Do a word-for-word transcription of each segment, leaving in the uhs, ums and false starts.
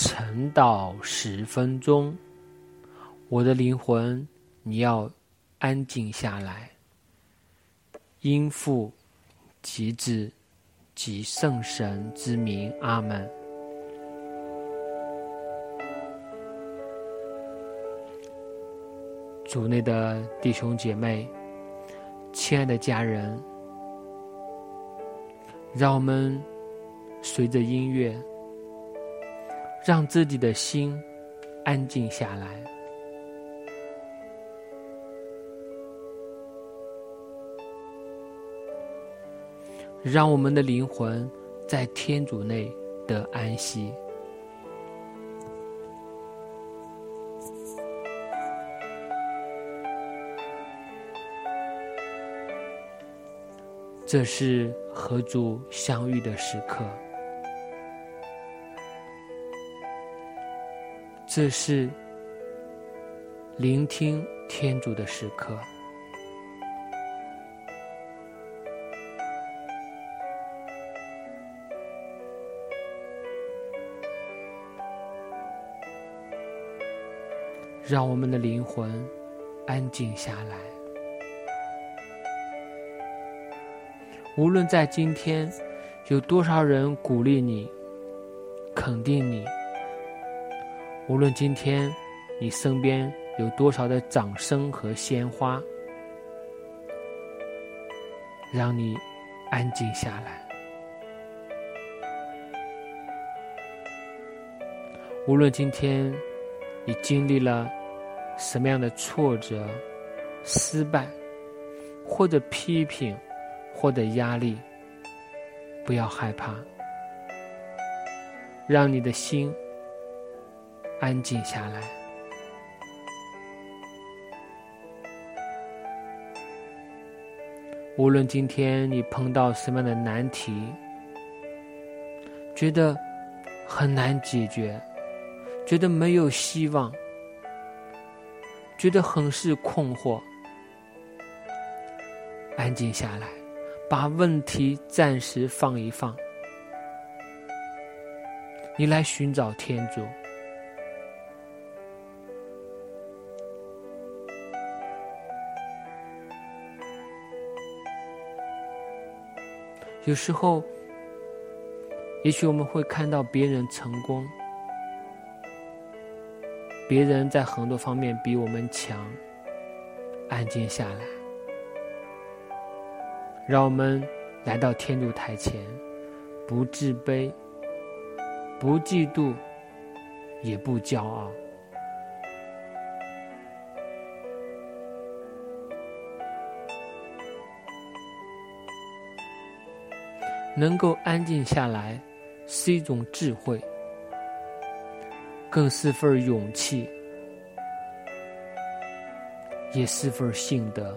晨祷十分钟，我的灵魂，你要安静下来。因父及子及圣神之名，阿们。主内的弟兄姐妹，亲爱的家人，让我们随着音乐，让自己的心安静下来，让我们的灵魂在天主内得安息。这是和主相遇的时刻，这是聆听天主的时刻。让我们的灵魂安静下来。无论在今天有多少人鼓励你、肯定你，无论今天你身边有多少的掌声和鲜花，让你安静下来。无论今天你经历了什么样的挫折、失败，或者批评，或者压力，不要害怕，让你的心安静下来。无论今天你碰到什么样的难题，觉得很难解决，觉得没有希望，觉得很是困惑，安静下来，把问题暂时放一放，你来寻找天主。有时候，也许我们会看到别人成功，别人在很多方面比我们强，安静下来，让我们来到天主台前，不自卑，不嫉妒，也不骄傲。能够安静下来是一种智慧，更是份勇气，也是份信德。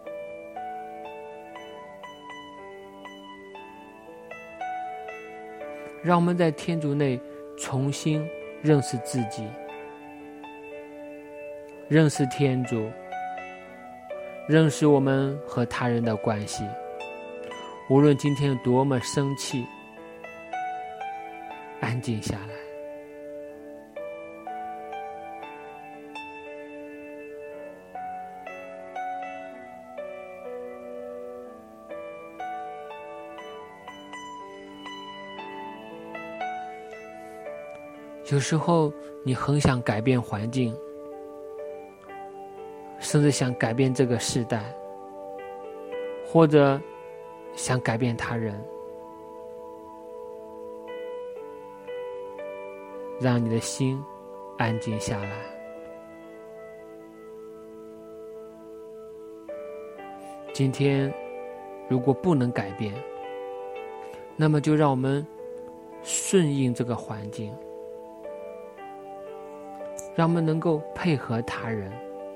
让我们在天主内重新认识自己，认识天主，认识我们和他人的关系。无论今天多么生气，安静下来。有时候你很想改变环境，甚至想改变这个世代，或者想改变他人，让你的心安静下来。今天如果不能改变，那么就让我们顺应这个环境，让我们能够配合他人，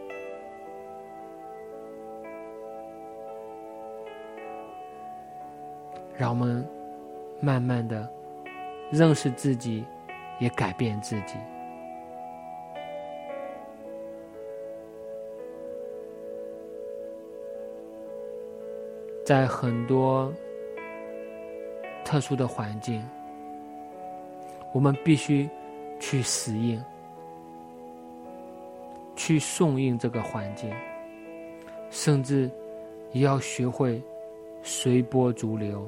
让我们慢慢的认识自己，也改变自己。在很多特殊的环境，我们必须去适应，去顺应这个环境，甚至也要学会随波逐流。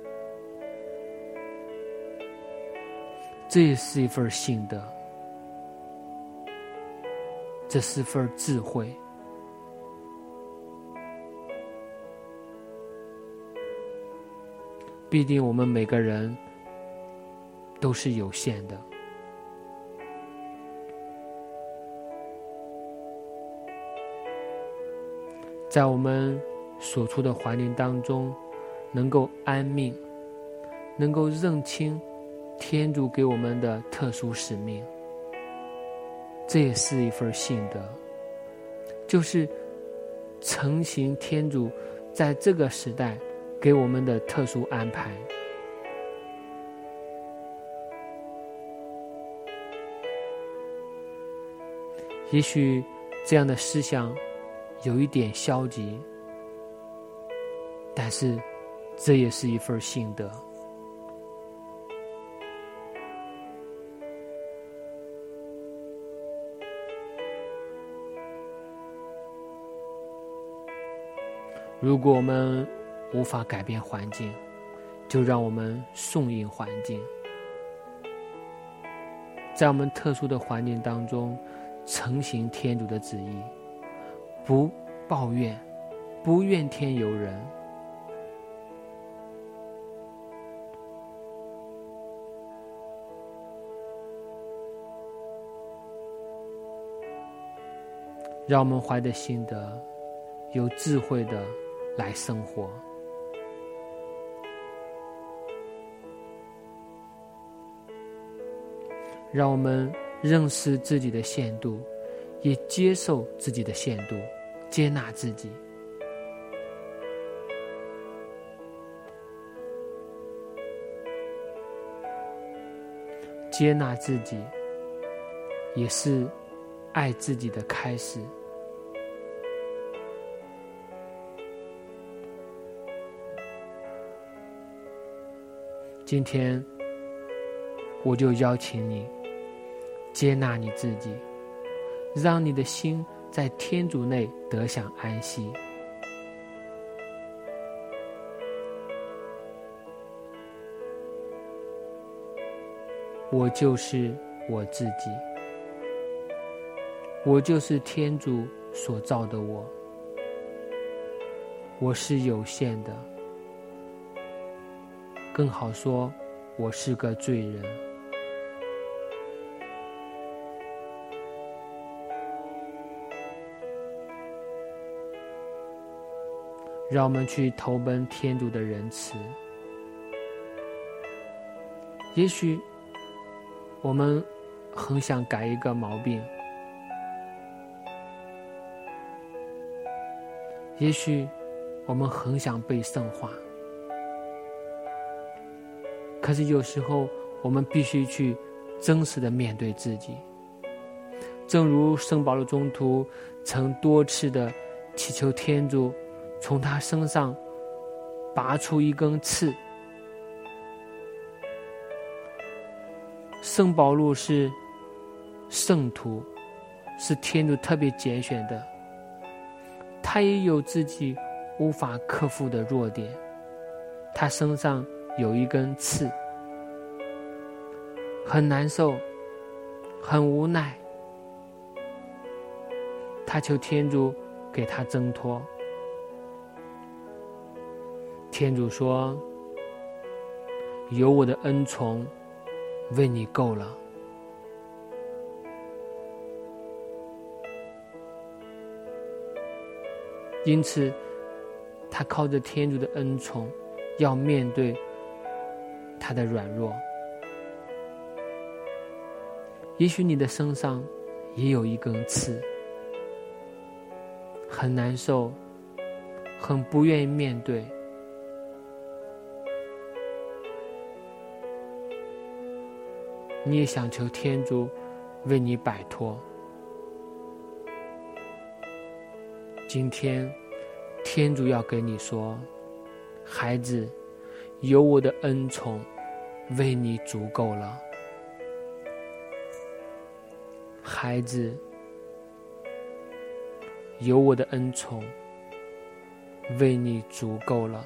这也是一份信德，这是份智慧。必定我们每个人都是有限的，在我们所处的环境当中，能够安命，能够认清天主给我们的特殊使命，这也是一份信德，就是承行天主在这个时代给我们的特殊安排。也许这样的思想有一点消极，但是这也是一份信德。如果我们无法改变环境，就让我们顺应环境，在我们特殊的环境当中承行天主的旨意，不抱怨，不怨天尤人。让我们怀着心德，有智慧的来生活。让我们认识自己的限度，也接受自己的限度，接纳自己。接纳自己，也是爱自己的开始。今天，我就邀请你接纳你自己，让你的心在天主内得享安息。我就是我自己，我就是天主所造的我，我是有限的，更好说，我是个罪人。让我们去投奔天主的仁慈。也许我们很想改一个毛病，也许我们很想被圣化，可是有时候我们必须去真实的面对自己。正如圣保禄宗徒曾多次的祈求天主从他身上拔出一根刺。圣保禄是圣徒，是天主特别拣选的，他也有自己无法克服的弱点，他身上有一根刺，很难受，很无奈，他求天主给他挣脱。天主说，有我的恩宠为你够了。因此他靠着天主的恩宠，要面对他的软弱。也许你的身上也有一根刺，很难受，很不愿意面对。你也想求天主为你摆脱。今天天主要跟你说，孩子，有我的恩宠为你足够了。 孩子，有我的恩宠，为你足够了。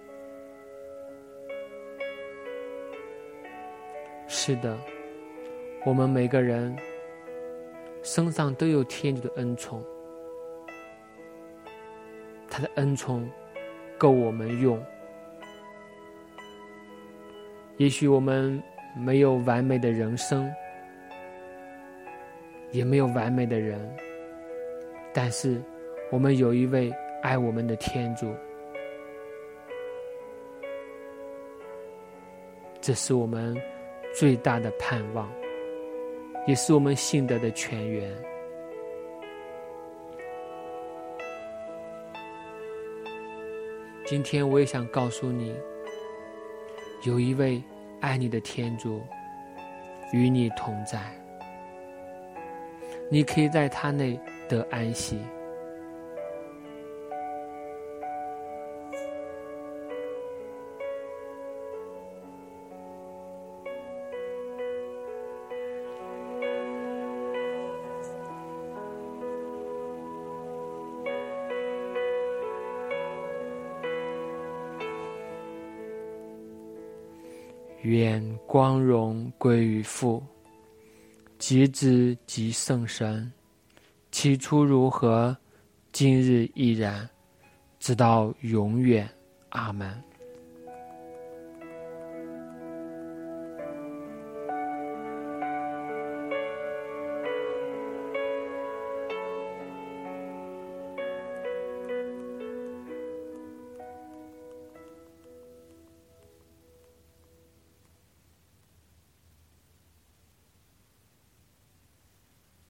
是的，我们每个人身上都有天主的恩宠，他的恩宠够我们用。也许我们没有完美的人生，也没有完美的人，但是我们有一位爱我们的天主，这是我们最大的盼望，也是我们信德的泉源。今天我也想告诉你，有一位爱你的天主与你同在，你可以在他内得安息。愿光荣归于父、及子、及圣神，起初如何，今日亦然，直到永远。阿们。